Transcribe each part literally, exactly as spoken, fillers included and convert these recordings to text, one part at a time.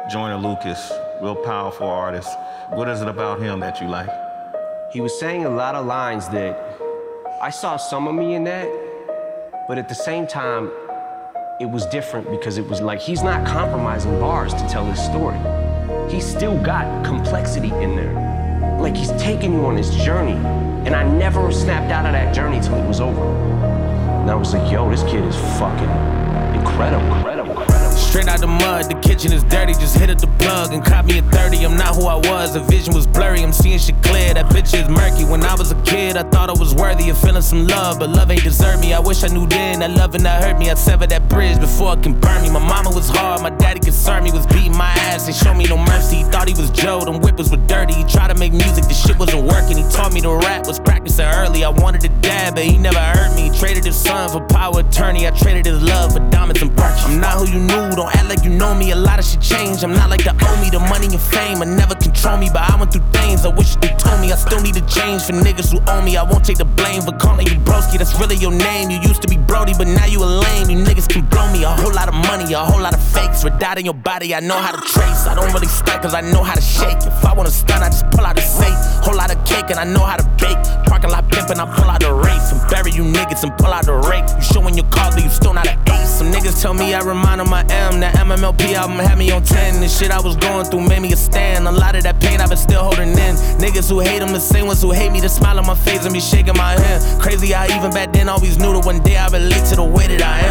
Joyner Lucas, real powerful artist. What is it about him that you like? He was saying a lot of lines that I saw some of me in that, but at the same time, it was different because it was like he's not compromising bars to tell his story. He's still got complexity in there. Like he's taking you on his journey. And I never snapped out of that journey till it was over. And I was like, yo, this kid is fucking incredible, incredible, incredible. Straight out the mud, the kitchen is dirty. Just hit up the plug and caught me at thirty. I'm not who I was, the vision was blurry. I'm seeing shit clear, that picture is murky. When I was a kid, I thought I was worthy of feeling some love, but love ain't deserve me. I wish I knew then that love and that hurt me. I severed that bridge before it can burn me. My mama was hard, my daddy concerned me, was beating my ass and showed me no mercy. He thought he was Joe, them whippers were dirty. He tried to make music, the shit wasn't working. He taught me to rap, was practicing early. I wanted to dad, but he never heard me. He traded his son for power attorney. I traded his love for diamonds and Birkin. I'm not who you knew, don't act like you know me. A lot of shit changed. I'm not like the owe me, the money and fame. I never control me, but I went through things I wish they told me. I still need to change for niggas who owe me. I won't take the blame for calling you broski. That's really your name. You used to be Brody, but now you a lame. You niggas can blow me. A whole lot of money, a whole lot of fakes. Redot in your body, I know how to trace. I don't really stunt cause I know how to shake. If I wanna stunt, I just pull out a safe. Whole lot of cake and I know how to bake. Parking lot pimpin', I pull out the race. And bury you niggas and pull out the rake. You showing your cards, but you still not an ace. Some niggas tell me I remind them I am. That M M L P album had me on ten. The shit I was going through made me a stand. A lot of that pain I've been still holding in. Niggas who hate them the same ones who hate me. The smile on my face and me shaking my hand. Crazy how even back then always knew that one day I relate to the way that I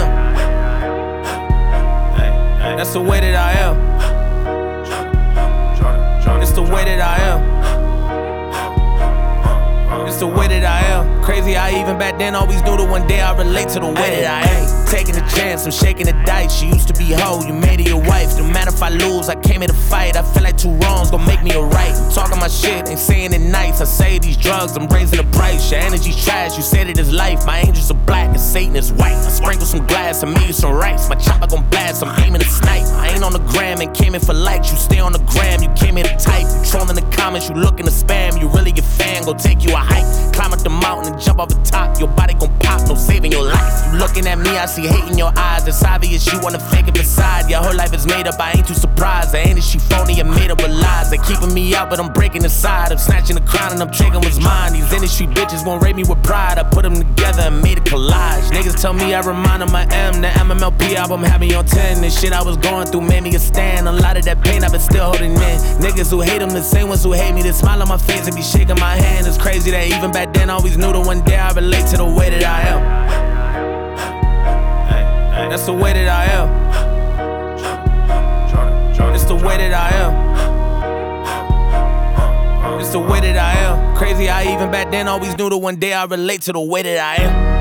am. That's the way that I am. It's the way that I am. It's the way that I am. Crazy how even back then always knew that one day I relate to the way that I am. Taking a chance, I'm shaking the dice. She used to be hoe, you made her your wife. No matter if I lose, I came here to fight. I feel like two wrongs gon' make me a right. I'm talking my shit, ain't saying it nice. I say these drugs, I'm raising the price. Your energy's trash, you said it is life. My angels are black and Satan is white. I sprinkle some glass, I made you some rice. My chopper gon' blast, I'm aiming to snipe. I ain't on the gram and came in for likes. You stay on the gram, you came here to type. You trolling the comments, you looking to spam. You really a fan, go take you a hike. Climb up the mountain and jump off the top. Your body gon' pop, no saving your life. You looking at me, I see hate in your eyes. It's obvious you wanna fake it beside. Your whole life is made up, I ain't too surprised. The ain't it she phony and made up with lies. They keeping me out, but I'm breaking the side. I'm snatching the crown and I'm taking what's mine. These industry bitches won't rate me with pride. I put them together and made a collage. Niggas tell me I remind them I am. The M M L P album had me on ten. The shit I was going through made me a stand. A lot of that pain I've been still holding in. Niggas who hate them, the same ones who hate me. They smile on my face and be shaking my hand. It's crazy that even back then I always knew that one day I relate to the way that I am. That's the way that I am. It's the way that I am. It's the way that I am. Crazy how even back then always knew that one day I relate to the way that I am.